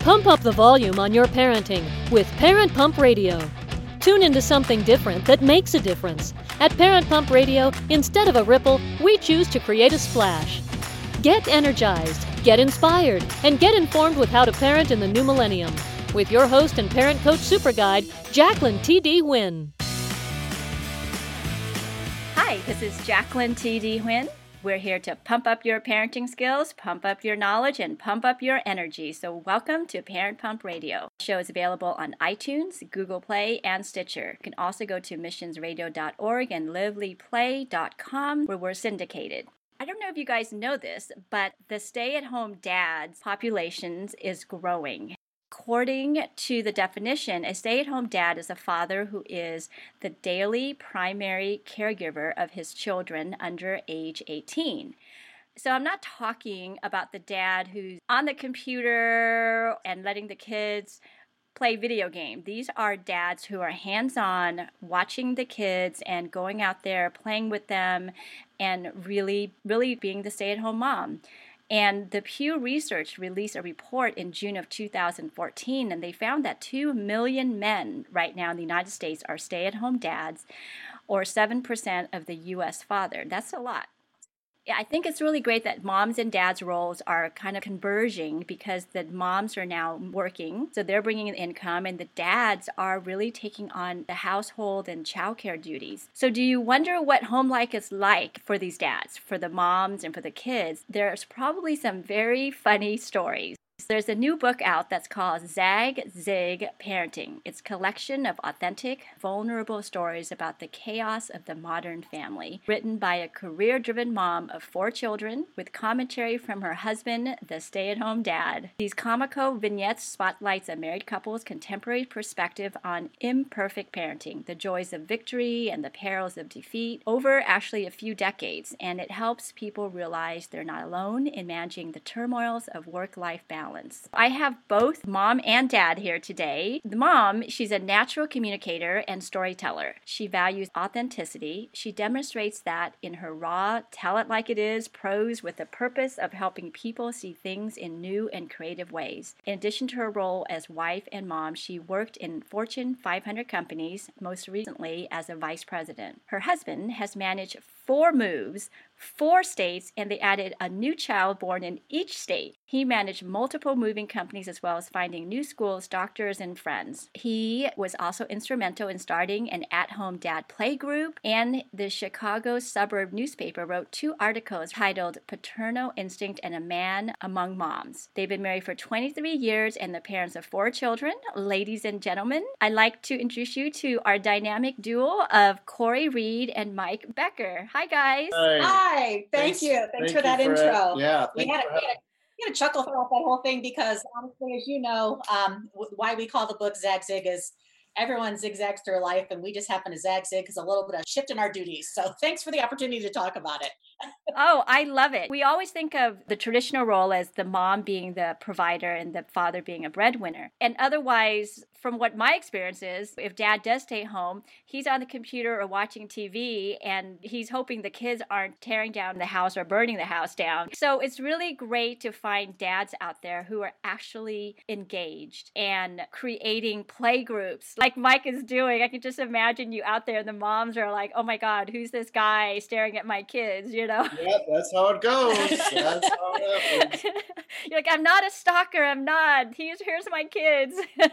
Pump up the volume on your parenting with Parent Pump Radio. Tune into something different that makes a difference. At Parent Pump Radio, instead of a ripple, we choose to create a splash. Get energized, get inspired, and get informed with how to parent in the new millennium. With your host and parent coach super guide, Jacqueline T.D. Huynh. Hi, this is Jacqueline T.D. Huynh. We're here to pump up your parenting skills, pump up your knowledge, and pump up your energy. So welcome to Parent Pump Radio. The show is available on iTunes, Google Play, and Stitcher. You can also go to missionsradio.org and livelyplay.com where we're syndicated. I don't know if you guys know this, but the stay-at-home dads populations is growing. According to the definition, a stay-at-home dad is a father who is the daily primary caregiver of his children under age 18. So I'm not talking about the dad who's on the computer and letting the kids play video game. These are dads who are hands-on, watching the kids and going out there, playing with them, and really being the stay-at-home mom. And the Pew Research released a report in June of 2014, and they found that 2 million men right now in the United States are stay-at-home dads, or 7% of the U.S. father. That's a lot. I think it's really great that moms and dads' roles are kind of converging because the moms are now working, so they're bringing in income, and the dads are really taking on the household and childcare duties. So do you wonder what home life is like for these dads, for the moms and for the kids? There's probably some very funny stories. There's a new book out that's called Zag Zig Parenting. It's a collection of authentic, vulnerable stories about the chaos of the modern family, written by a career-driven mom of 4 children with commentary from her husband, the stay-at-home dad. These comical vignettes spotlights a married couple's contemporary perspective on imperfect parenting, the joys of victory and the perils of defeat over actually a few decades, and it helps people realize they're not alone in managing the turmoils of work-life balance. I have both mom and dad here today. The mom, she's a natural communicator and storyteller. She values authenticity. She demonstrates that in her raw, tell-it-like-it-is prose with the purpose of helping people see things in new and creative ways. In addition to her role as wife and mom, she worked in Fortune 500 companies, most recently as a vice president. Her husband has managed 4 moves, 4 states, and they added a new child born in each state. He managed multiple moving companies as well as finding new schools, doctors, and friends. He was also instrumental in starting an at-home dad play group, and the Chicago Suburb newspaper wrote 2 articles titled Paternal Instinct and a Man Among Moms. They've been married for 23 years and the parents of 4 children. Ladies and gentlemen, I'd like to introduce you to our dynamic duo of Corey Reed and Mike Becker. Hi, guys. Hi. Thank you. Thanks for that intro. We had a chuckle throughout that whole thing because honestly, as you know, why we call the book Zag Zig is everyone zigzags through life, and we just happen to zag zig because a little bit of shift in our duties. So thanks for the opportunity to talk about it. Oh, I love it. We always think of the traditional role as the mom being the provider and the father being a breadwinner. And otherwise, from what my experience is, if dad does stay home, he's on the computer or watching TV, and he's hoping the kids aren't tearing down the house or burning the house down. So it's really great to find dads out there who are actually engaged and creating play groups like Mike is doing. I can just imagine you out there, and the moms are like, oh my God, who's this guy staring at my kids, you know? Yeah, that's how it goes. That's how it happens. You're like, I'm not a stalker. I'm not. Here's my kids.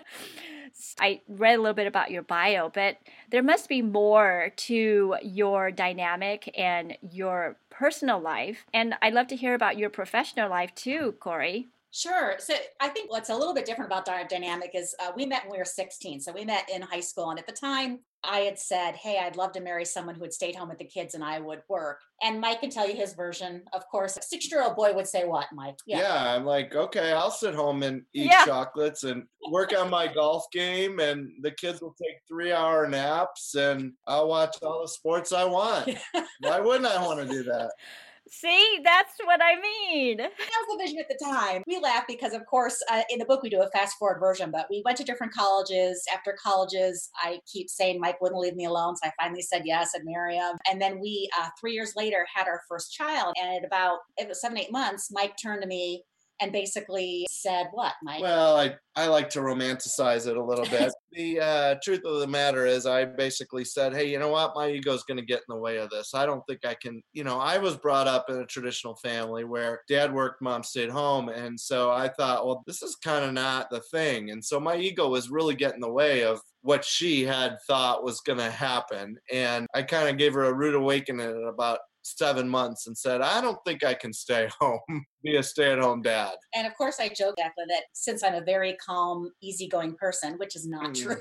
I read a little bit about your bio, but there must be more to your dynamic and your personal life. And I'd love to hear about your professional life too, Corey. Sure. So I think what's a little bit different about our dynamic is we met when we were 16. So we met in high school. And at the time I had said, hey, I'd love to marry someone who would stay home with the kids and I would work. And Mike can tell you his version. Of course, a 6-year-old boy would say what, Mike? Yeah, I'm like, okay, I'll sit home and eat chocolates and work on my golf game. And the kids will take 3-hour naps and I'll watch all the sports I want. Why wouldn't I want to do that? See, that's what I mean. That was the vision at the time. We laugh because, of course, in the book, we do a fast forward version, but we went to different colleges. After colleges, I keep saying Mike wouldn't leave me alone. So I finally said yes, I'd marry him. And then we, 3 years later, had our first child. And at about 7-8 months, Mike turned to me and basically said what, Mike? Well, I like to romanticize it a little bit. The truth of the matter is I basically said, hey, you know what? My ego is going to get in the way of this. I don't think I can, I was brought up in a traditional family where dad worked, mom stayed home. And so I thought, well, this is kind of not the thing. And so my ego was really getting in the way of what she had thought was going to happen. And I kind of gave her a rude awakening at about 7 months and said, I don't think I can stay home, be a stay-at-home dad. And of course I joke, Jacqueline, that since I'm a very calm, easygoing person, which is not true,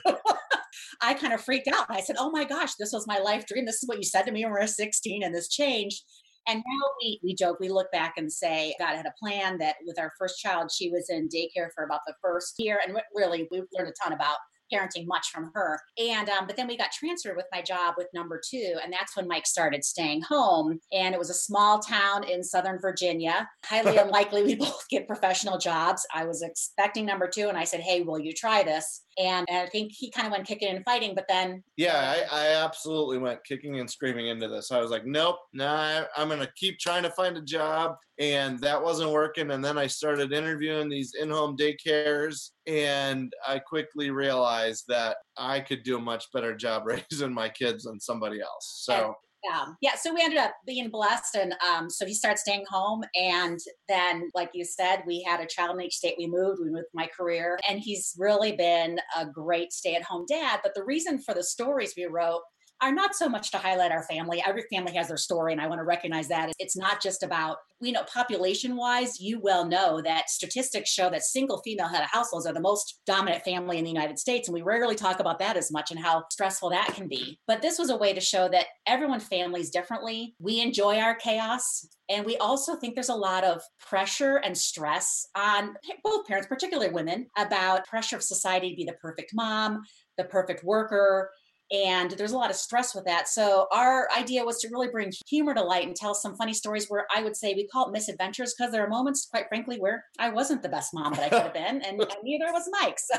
I kind of freaked out. And I said, oh my gosh, this was my life dream. This is what you said to me when we were 16 and this changed. And now we joke, we look back and say, God had a plan that with our first child, she was in daycare for about the first year. And really, we learned a ton about parenting much from her. And, but then we got transferred with my job with number 2. And that's when Mike started staying home. And it was a small town in Southern Virginia. Highly unlikely we both get professional jobs. I was expecting number 2. And I said, hey, will you try this? And I think he kind of went kicking and fighting, but then. Yeah, I absolutely went kicking and screaming into this. I was like, nope, nah, I'm going to keep trying to find a job. And that wasn't working. And then I started interviewing these in-home daycares. And I quickly realized that I could do a much better job raising my kids than somebody else. So. Yeah. So we ended up being blessed. And so he started staying home. And then, like you said, we had a child in each state we moved my career. And he's really been a great stay-at-home dad. But the reason for the stories we wrote are not so much to highlight our family. Every family has their story, and I want to recognize that. It's not just about, population-wise, you well know that statistics show that single female head of households are the most dominant family in the United States, and we rarely talk about that as much and how stressful that can be. But this was a way to show that everyone families differently. We enjoy our chaos, and we also think there's a lot of pressure and stress on both parents, particularly women, about pressure of society to be the perfect mom, the perfect worker. And there's a lot of stress with that. So our idea was to really bring humor to light and tell some funny stories where I would say we call it misadventures, because there are moments, quite frankly, where I wasn't the best mom that I could have been, and neither was Mike. So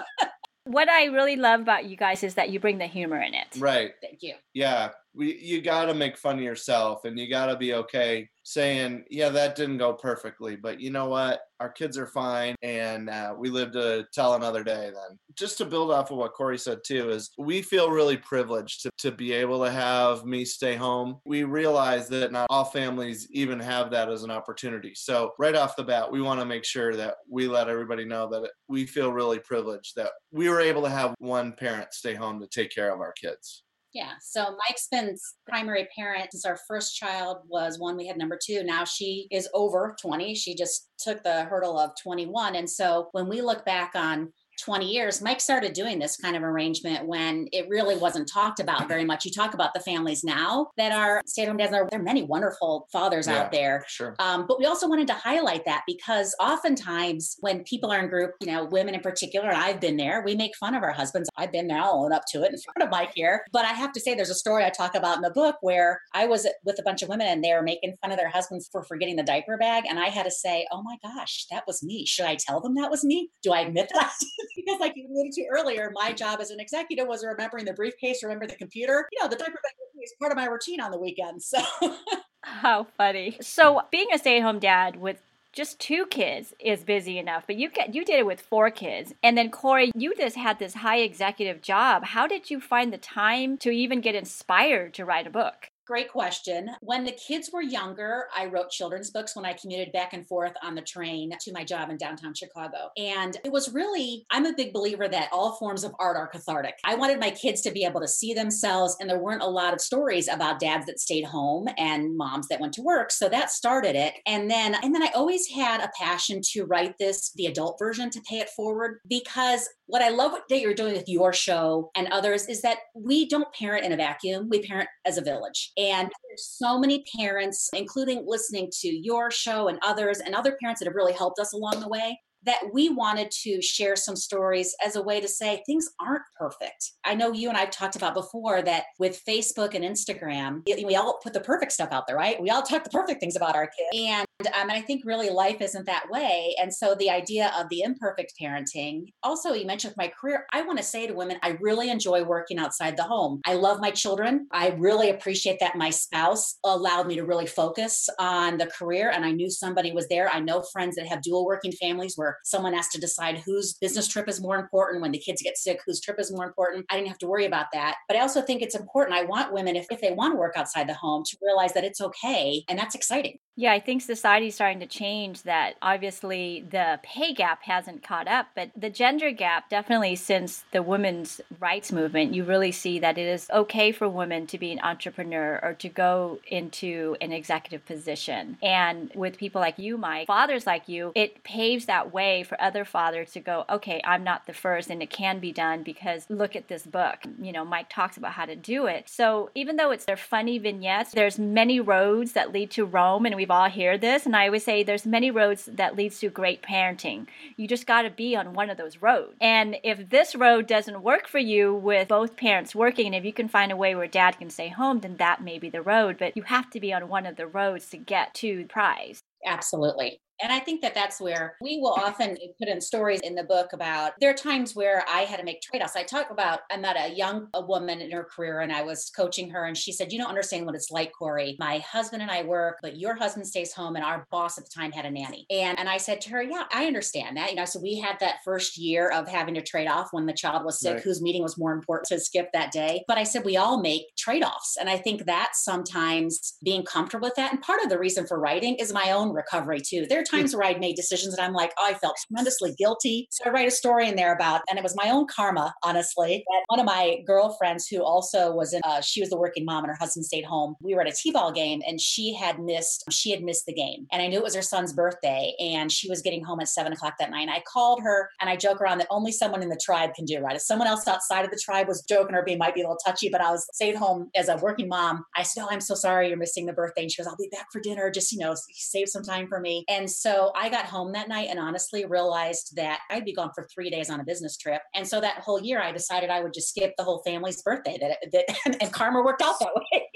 what I really love about you guys is that you bring the humor in it. Right. Thank you. Yeah. You got to make fun of yourself, and you got to be okay saying, yeah, that didn't go perfectly, but you know what? Our kids are fine, and we live to tell another day then. Just to build off of what Corey said too, is we feel really privileged to be able to have me stay home. We realize that not all families even have that as an opportunity. So right off the bat, we want to make sure that we let everybody know that we feel really privileged that we were able to have one parent stay home to take care of our kids. Yeah. So Mike's been primary parent since our first child was one. We had number 2. Now she is over 20. She just took the hurdle of 21. And so when we look back on 20 years, Mike started doing this kind of arrangement when it really wasn't talked about very much. You talk about the families now that are stay-at-home dads. There are many wonderful fathers out there. Sure. But we also wanted to highlight that because oftentimes when people are in group, women in particular, and I've been there, we make fun of our husbands. I've been there, I'll own up to it in front of Mike here. But I have to say there's a story I talk about in the book where I was with a bunch of women and they were making fun of their husbands for forgetting the diaper bag. And I had to say, oh my gosh, that was me. Should I tell them that was me? Do I admit that? Because like you alluded to earlier, my job as an executive was remembering the briefcase, remember the computer. The diaper bag is part of my routine on the weekends. So how funny. So being a stay-at-home dad with just 2 kids is busy enough, but you did it with 4 kids. And then Corey, you just had this high executive job. How did you find the time to even get inspired to write a book? Great question. When the kids were younger, I wrote children's books when I commuted back and forth on the train to my job in downtown Chicago. And it was really, I'm a big believer that all forms of art are cathartic. I wanted my kids to be able to see themselves, and there weren't a lot of stories about dads that stayed home and moms that went to work. So that started it. And then I always had a passion to write the adult version, to pay it forward, because what I love that you're doing with your show and others is that we don't parent in a vacuum. We parent as a village. And there's so many parents, including listening to your show and others and other parents that have really helped us along the way, that we wanted to share some stories as a way to say things aren't perfect. I know you and I've talked about before that with Facebook and Instagram, we all put the perfect stuff out there, right? We all talk the perfect things about our kids. And And I think really life isn't that way. And so the idea of the imperfect parenting, also you mentioned with my career, I want to say to women, I really enjoy working outside the home. I love my children. I really appreciate that my spouse allowed me to really focus on the career. And I knew somebody was there. I know friends that have dual working families where someone has to decide whose business trip is more important. When the kids get sick, whose trip is more important. I didn't have to worry about that. But I also think it's important. I want women, if they want to work outside the home, to realize that it's okay. And that's exciting. Yeah, I think society's starting to change that. Obviously, the pay gap hasn't caught up, but the gender gap, definitely since the women's rights movement, you really see that it is okay for women to be an entrepreneur or to go into an executive position. And with people like you, Mike, fathers like you, it paves that way for other fathers to go, okay, I'm not the first, and it can be done because look at this book. You know, Mike talks about how to do it. So even though they're funny vignettes, there's many roads that lead to Rome, and we've all heard this. And I always say there's many roads that leads to great parenting. You just got to be on one of those roads. And if this road doesn't work for you with both parents working, and if you can find a way where dad can stay home, then that may be the road. But you have to be on one of the roads to get to the prize. Absolutely. And I think that that's where we will often put in stories in the book about there are times where I had to make trade-offs. I talk about, I met a woman in her career and I was coaching her and she said, you don't understand what it's like, Corey. My husband and I work, but your husband stays home and our boss at the time had a nanny. And I said to her, yeah, I understand that. So we had that first year of having to trade off when the child was sick, right, whose meeting was more important to skip that day. But I said, we all make trade-offs. And I think that's sometimes being comfortable with that. And part of the reason for writing is my own recovery too. There are times where I'd made decisions and I'm like, oh, I felt tremendously guilty. So I write a story in there about, and it was my own karma, honestly, that one of my girlfriends who also was she was the working mom and her husband stayed home. We were at a T-ball game and she had missed the game. And I knew it was her son's birthday and she was getting home at 7:00 that night. And I called her and I joke around that only someone in the tribe can do right. If someone else outside of the tribe was joking or might be a little touchy, but I was stayed home as a working mom. I said, oh, I'm so sorry you're missing the birthday. And she goes, I'll be back for dinner. Just, save some time for me. And so I got home that night and honestly realized that I'd be gone for 3 days on a business trip. And so that whole year I decided I would just skip the whole family's birthday and karma worked out that way.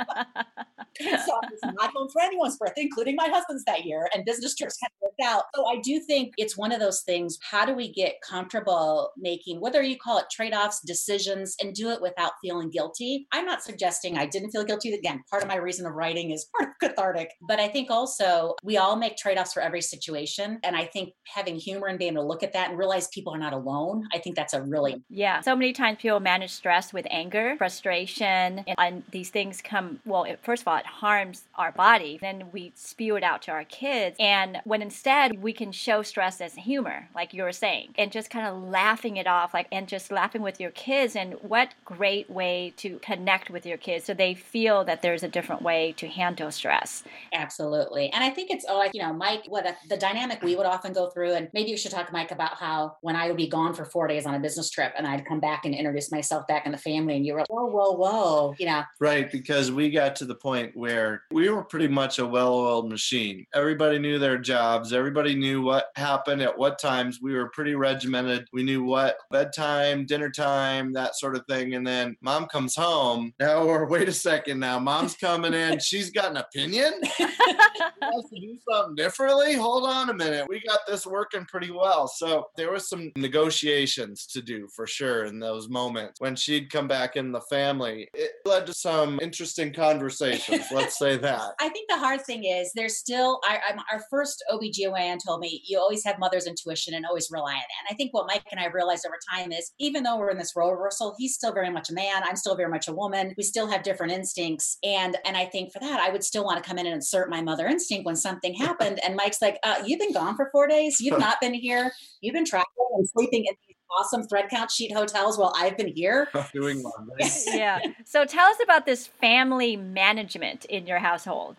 So I was not home for anyone's birthday, including my husband's that year, and business trips kind of worked out. So I do think it's one of those things. How do we get comfortable making, whether you call it trade-offs, decisions, and do it without feeling guilty? I'm not suggesting I didn't feel guilty. Again, part of my reason of writing is part of cathartic. But I think also we all make trade-offs for every situation. And I think having humor and being able to look at that and realize people are not alone, I think that's a really... Yeah. So many times people manage stress with anger, frustration, and these things come, first of all, it harms our body. Then we spew it out to our kids. And when instead we can show stress as humor, like you were saying, and just kind of laughing it off, and just laughing with your kids. And what great way to connect with your kids so they feel that there's a different way to handle stress. Absolutely. And I think it's, Mike, the dynamic we would often go through, and maybe you should talk to Mike about how when I would be gone for 4 days on a business trip and I'd come back and introduce myself back in the family and you were like, whoa. Right. Because we got to the point where we were pretty much a well-oiled machine. Everybody knew their jobs. Everybody knew what happened at what times. We were pretty regimented. We knew what bedtime, dinner time, that sort of thing. And then mom comes home. Now wait a second now. Mom's coming in. She's got an opinion? She wants to do something differently? Hold on a minute. We got this working pretty well. So there was some negotiations to do for sure in those moments. When she'd come back in the family, it led to some interesting conversations. Let's say that. I think the hard thing is there's still, our first OBGYN told me, you always have mother's intuition and always rely on that. And I think what Mike and I realized over time is even though we're in this role reversal, he's still very much a man. I'm still very much a woman. We still have different instincts. And I think for that, I would still want to come in and insert my mother instinct when something happened. And Mike's like, you've been gone for 4 days. You've not been here. You've been traveling and sleeping in these awesome thread count sheet hotels while I've been here. Doing laundry. Yeah. So tell us about this family management in your household.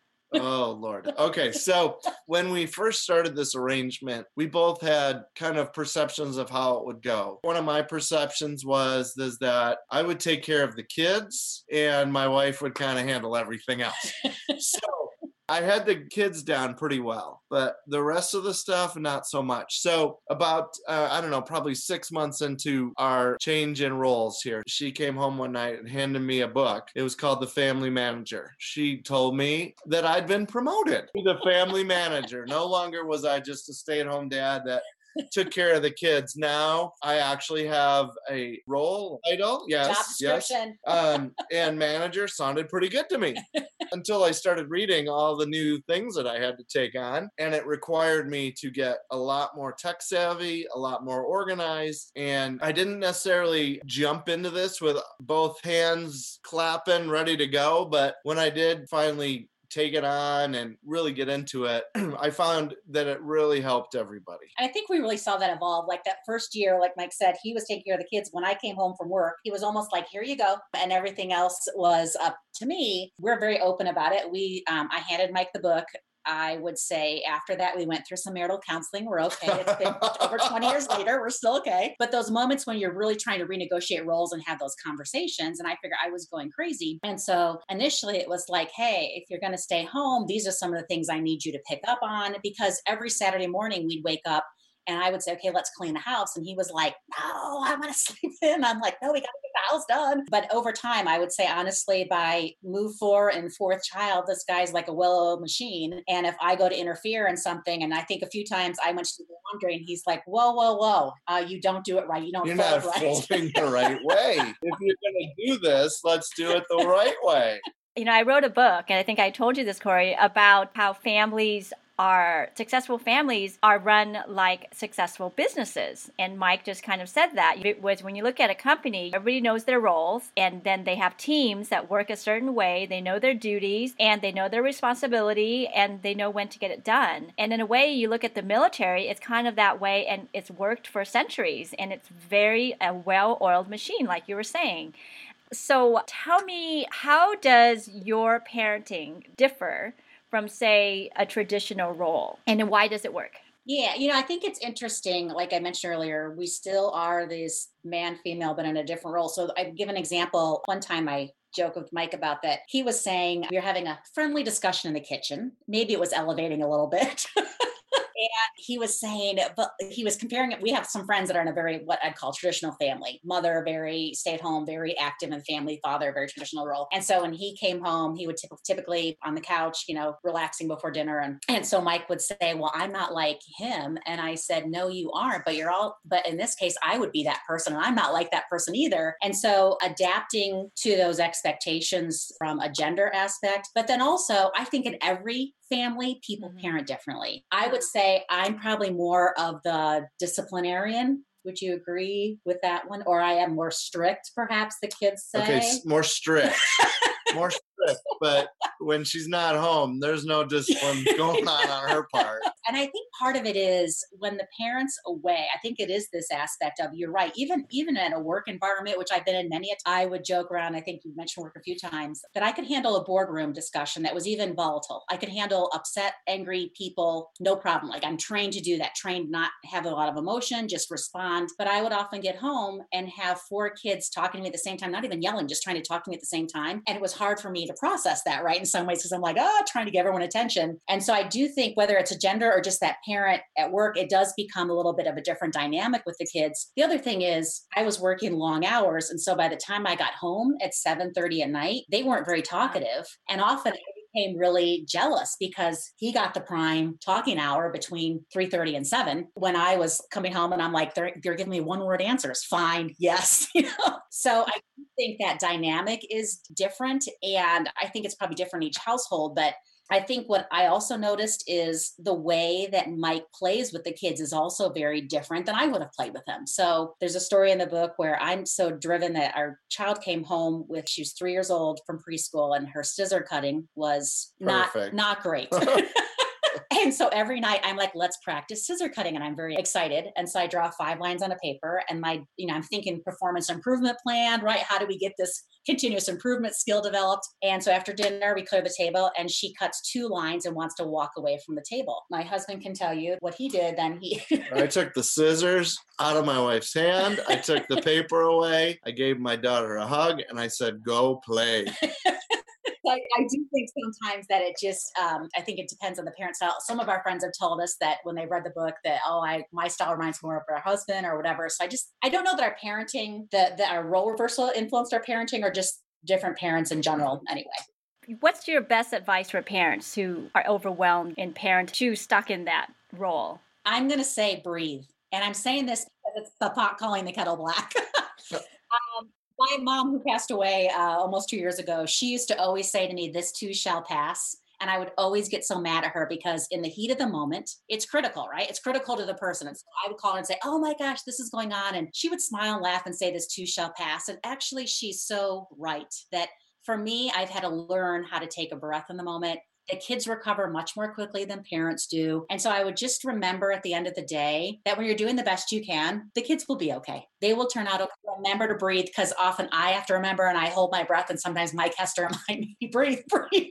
Oh, Lord. Okay. So when we first started this arrangement, we both had kind of perceptions of how it would go. One of my perceptions was that I would take care of the kids and my wife would kind of handle everything else. So I had the kids down pretty well, but the rest of the stuff, not so much. So about, I don't know, probably 6 months into our change in roles here, she came home one night and handed me a book. It was called The Family Manager. She told me that I'd been promoted to the family manager. No longer was I just a stay-at-home dad that took care of the kids. Now I actually have a role title. Yes. Job description. Yes. And manager sounded pretty good to me until I started reading all the new things that I had to take on. And it required me to get a lot more tech savvy, a lot more organized. And I didn't necessarily jump into this with both hands clapping, ready to go. But when I did finally take it on and really get into it, I found that it really helped everybody. And I think we really saw that evolve. Like that first year, like Mike said, he was taking care of the kids. When I came home from work, he was almost like, here you go. And everything else was up to me. We're very open about it. I handed Mike the book. I would say after that, we went through some marital counseling. We're okay. It's been over 20 years later. We're still okay. But those moments when you're really trying to renegotiate roles and have those conversations, and I figured I was going crazy. And so initially it was like, hey, if you're going to stay home, these are some of the things I need you to pick up on, because every Saturday morning we'd wake up and I would say, okay, let's clean the house. And he was like, no, I want to sleep in. I'm like, no, we got to get the house done. But over time, I would say, honestly, by move 4 and 4th child, this guy's like a well-oiled machine. And if I go to interfere in something, and I think a few times I went to the laundry and he's like, whoa, you don't do it right. You don't You're fold not right. folding the right way. If you're going to do this, let's do it the right way. I wrote a book, and I think I told you this, Corey, about how successful families are run like successful businesses. And Mike just kind of said that. It was when you look at a company, everybody knows their roles, and then they have teams that work a certain way. They know their duties, and they know their responsibility, and they know when to get it done. And in a way, you look at the military, it's kind of that way, and it's worked for centuries, and it's very a well-oiled machine, like you were saying. So tell me, how does your parenting differ from, say, a traditional role? And why does it work? Yeah, I think it's interesting. Like I mentioned earlier, we still are this man, female, but in a different role. So I give an example. One time I joke with Mike about that. He was saying we were having a friendly discussion in the kitchen. Maybe it was elevating a little bit. And he was saying, but he was comparing it. We have some friends that are in a very, what I'd call traditional family. Mother, very stay-at-home, very active in the family. Father, very traditional role. And so when he came home, he would typically on the couch, relaxing before dinner. And so Mike would say, well, I'm not like him. And I said, no, you aren't, but in this case, I would be that person. And I'm not like that person either. And so adapting to those expectations from a gender aspect, but then also I think in every family, people parent differently. I would say I'm probably more of the disciplinarian. Would you agree with that one? Or I am more strict, perhaps the kids say. Okay, more strict. More strict. But when she's not home, there's no discipline going on her part. And I think part of it is when the parent's away, I think it is this aspect of, you're right, even in a work environment, which I've been in many a time, I would joke around, I think you mentioned work a few times, that I could handle a boardroom discussion that was even volatile. I could handle upset, angry people, no problem. Like I'm trained to do that, trained not have a lot of emotion, just respond. But I would often get home and have 4 kids talking to me at the same time, not even yelling, just trying to talk to me at the same time. And it was hard for me to process that, right? In some ways, because I'm like, trying to get everyone attention. And so I do think whether it's a gender or just that parent at work, it does become a little bit of a different dynamic with the kids. The other thing is I was working long hours. And so by the time I got home at 7:30 at night, they weren't very talkative. And often I became really jealous because he got the prime talking hour between 3:30 and 7 when I was coming home and I'm like, they're giving me one-word answers. Fine. Yes. So I think that dynamic is different. And I think it's probably different in each household, but I think what I also noticed is the way that Mike plays with the kids is also very different than I would have played with him. So there's a story in the book where I'm so driven that our child came home she was 3 years old from preschool, and her scissor cutting was not great. And so every night I'm like, let's practice scissor cutting. And I'm very excited. And so I draw 5 lines on a paper and I'm thinking performance improvement plan, right? How do we get this continuous improvement skill developed? And so after dinner, we clear the table and she cuts 2 lines and wants to walk away from the table. My husband can tell you what he did. Then I took the scissors out of my wife's hand. I took the paper away. I gave my daughter a hug and I said, go play. So I do think sometimes that it just, I think it depends on the parent style. Some of our friends have told us that when they read the book that, my style reminds me more of our husband or whatever. So I don't know that our parenting, that our role reversal influenced our parenting, or just different parents in general anyway. What's your best advice for parents who are overwhelmed and parents who stuck in that role? I'm going to say breathe. And I'm saying this because it's the pot calling the kettle black. My mom, who passed away almost 2 years ago, she used to always say to me, "This too shall pass." And I would always get so mad at her because in the heat of the moment, it's critical, right? It's critical to the person. And so I would call her and say, "Oh my gosh, this is going on." And she would smile and laugh and say, "This too shall pass." And actually, she's so right that for me, I've had to learn how to take a breath in the moment. The kids recover much more quickly than parents do. And so I would just remember at the end of the day that when you're doing the best you can, the kids will be okay. They will turn out okay. Remember to breathe, because often I have to remember and I hold my breath, and sometimes Mike has to remind me, breathe, breathe.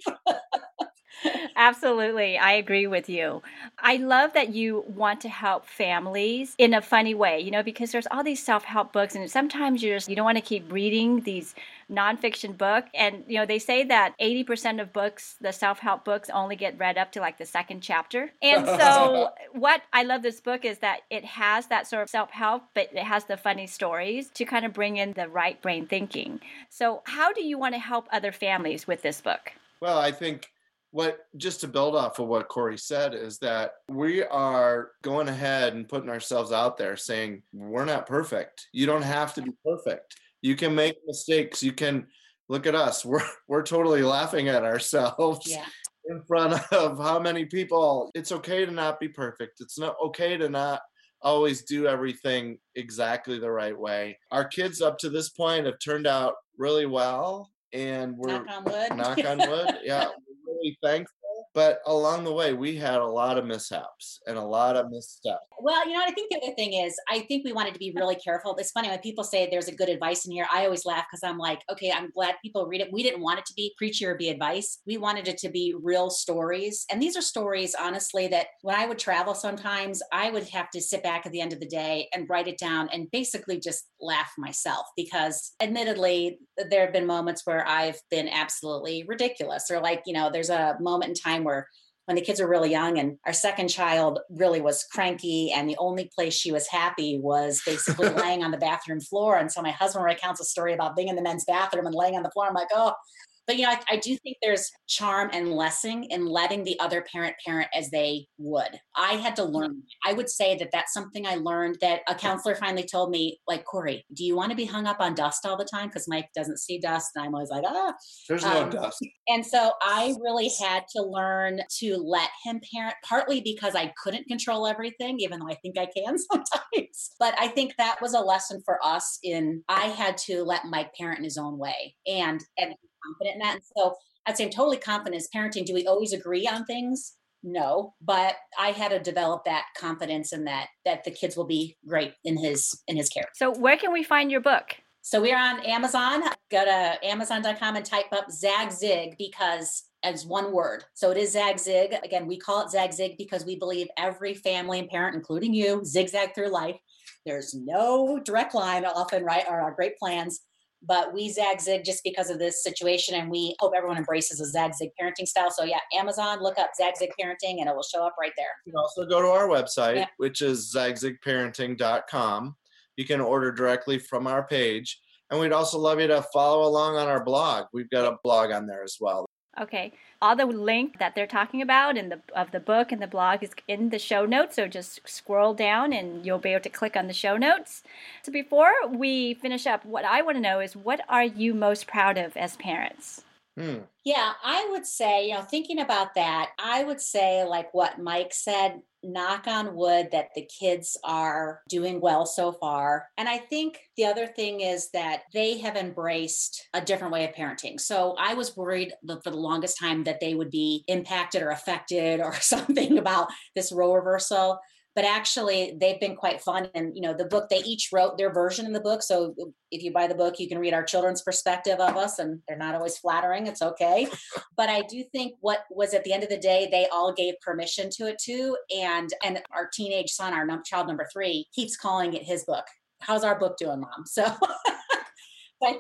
Absolutely. I agree with you. I love that you want to help families in a funny way, because there's all these self-help books, and sometimes you don't want to keep reading these nonfiction books. And, they say that 80% of books, the self-help books, only get read up to like the second chapter. And so what I love this book is that it has that sort of self-help, but it has the funny stories to kind of bring in the right brain thinking. So how do you want to help other families with this book? Well, I think just to build off of what Corey said, is that we are going ahead and putting ourselves out there saying, we're not perfect. You don't have to be perfect. You can make mistakes. You can look at us. We're totally laughing at ourselves in front of how many people. It's okay to not be perfect. It's not okay to not always do everything exactly the right way. Our kids up to this point have turned out really well, and we're knock on wood. Knock on wood. Yeah. Really thankful, but along the way we had a lot of mishaps and a lot of missteps. Well, I think the other thing is, I think we wanted to be really careful. It's funny when people say there's a good advice in here, I always laugh because I'm like, okay, I'm glad people read it. We didn't want it to be preachy or be advice. We wanted it to be real stories. And these are stories, honestly, that when I would travel sometimes, I would have to sit back at the end of the day and write it down and basically just laugh myself, because admittedly, there have been moments where I've been absolutely ridiculous, or like, there's a moment in time where when the kids were really young and our second child really was cranky, and the only place she was happy was basically laying on the bathroom floor. And so my husband recounts a story about being in the men's bathroom and laying on the floor. I'm like, oh. But, I do think there's charm and blessing in letting the other parent as they would. I had to learn. I would say that that's something I learned, that a counselor finally told me, like, Corey, do you want to be hung up on dust all the time? Because Mike doesn't see dust. And I'm always like, There's no dust. And so I really had to learn to let him parent, partly because I couldn't control everything, even though I think I can sometimes. But I think that was a lesson for us I had to let Mike parent in his own way and confident in that. And so I'd say I'm totally confident in parenting. Do we always agree on things? No, but I had to develop that confidence in that the kids will be great in his care. So where can we find your book? So we're on Amazon. Go to Amazon.com and type up Zag Zig, because as one word. So it is Zag Zig. Again, we call it Zag Zig because we believe every family and parent, including you, zigzag through life. There's no direct line often, right? Or our great plans. But we Zag Zig just because of this situation, and we hope everyone embraces a Zag Zig parenting style. So Amazon, look up Zag Zig parenting and it will show up right there. You can also go to our website, which is zagzigparenting.com. You can order directly from our page. And we'd also love you to follow along on our blog. We've got a blog on there as well. Okay. All the link that they're talking about of the book and the blog is in the show notes. So just scroll down and you'll be able to click on the show notes. So before we finish up, what I want to know is, what are you most proud of as parents? Yeah, I would say, thinking about that, I would say, like what Mike said, knock on wood that the kids are doing well so far. And I think the other thing is that they have embraced a different way of parenting. So I was worried for the longest time that they would be impacted or affected or something about this role reversal. But actually, they've been quite fun. And, the book, they each wrote their version in the book. So if you buy the book, you can read our children's perspective of us, and they're not always flattering. It's okay. But I do think what was at the end of the day, they all gave permission to it too. And our teenage son, our child number 3, keeps calling it his book. How's our book doing, Mom? So I think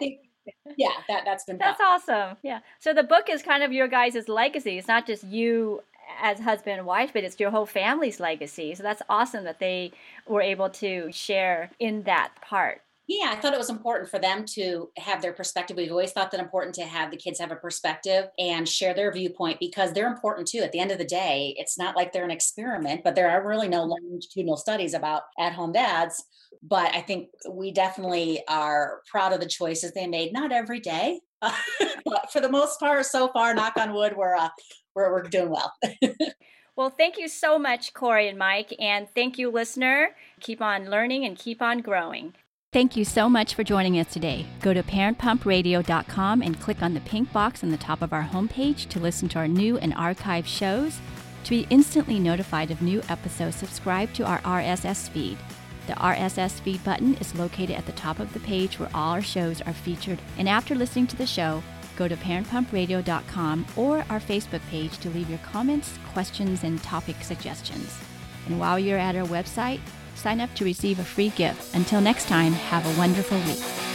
Yeah, that's been That's awesome. Yeah. So the book is kind of your guys' legacy. It's not just you as husband and wife, but it's your whole family's legacy. So that's awesome that they were able to share in that part. Yeah, I thought it was important for them to have their perspective. We've always thought that important to have the kids have a perspective and share their viewpoint because they're important too. At the end of the day, it's not like they're an experiment, but there are really no longitudinal studies about at-home dads. But I think we definitely are proud of the choices they made. Not every day, but for the most part, so far, knock on wood, we're doing well. Well, thank you so much, Corey and Mike, and thank you, listener. Keep on learning and keep on growing. Thank you so much for joining us today. Go to parentpumpradio.com and click on the pink box on the top of our homepage to listen to our new and archived shows. To be instantly notified of new episodes, subscribe to our RSS feed. The RSS feed button is located at the top of the page where all our shows are featured. And after listening to the show, go to parentpumpradio.com or our Facebook page to leave your comments, questions, and topic suggestions. And while you're at our website, sign up to receive a free gift. Until next time, have a wonderful week.